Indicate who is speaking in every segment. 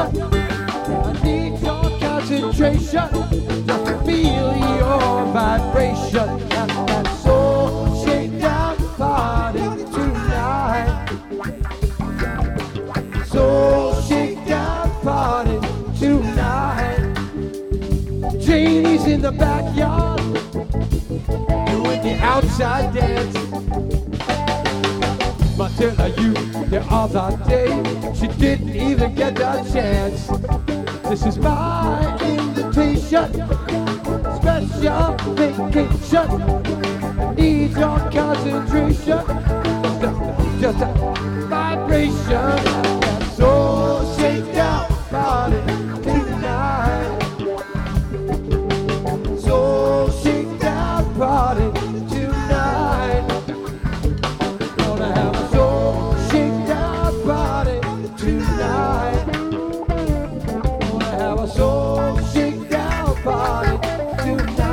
Speaker 1: I need your concentration just to feel your vibration. And that soul shakedown party tonight. Soul shakedown party tonight. Janie's in the backyard doing the outside dance. Matilda used the other day, she didn't even get a chance. This is my invitation, special vacation. I need your concentration, just a vibration. So shake down party tonight. So shake down party tonight. Gonna have a soul shake down party tonight. Gonna have a soul shake down party tonight.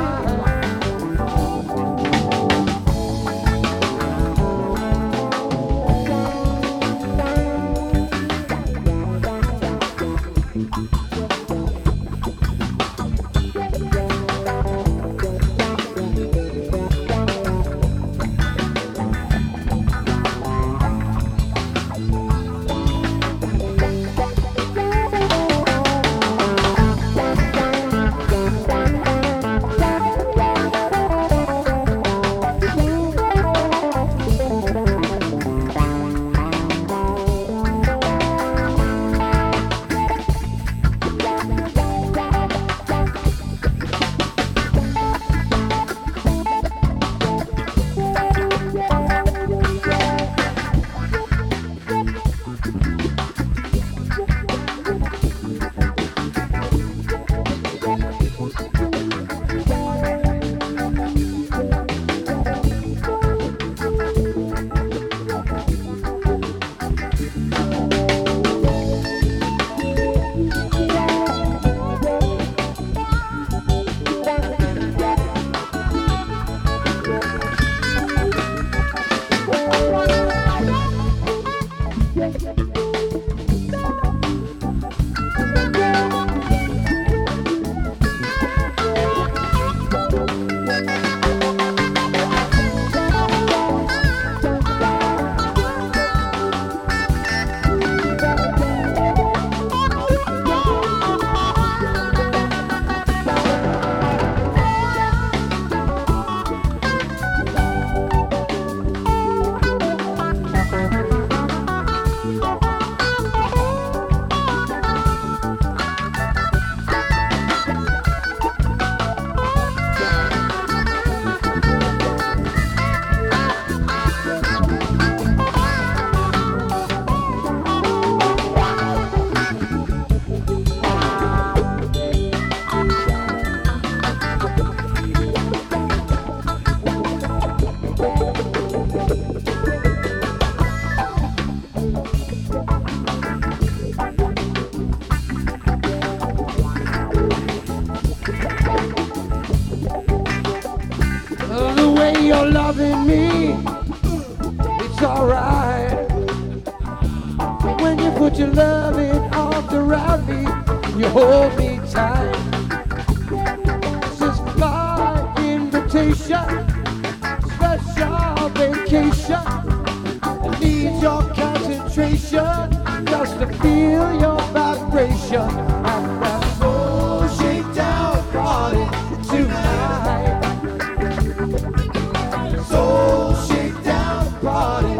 Speaker 1: You're loving me, it's alright. When you put your loving arms around me, you hold me tight. This is my invitation, special vacation. I need your concentration, just to feel your vibration. And that soul shakedown party tonight. Soul shake down party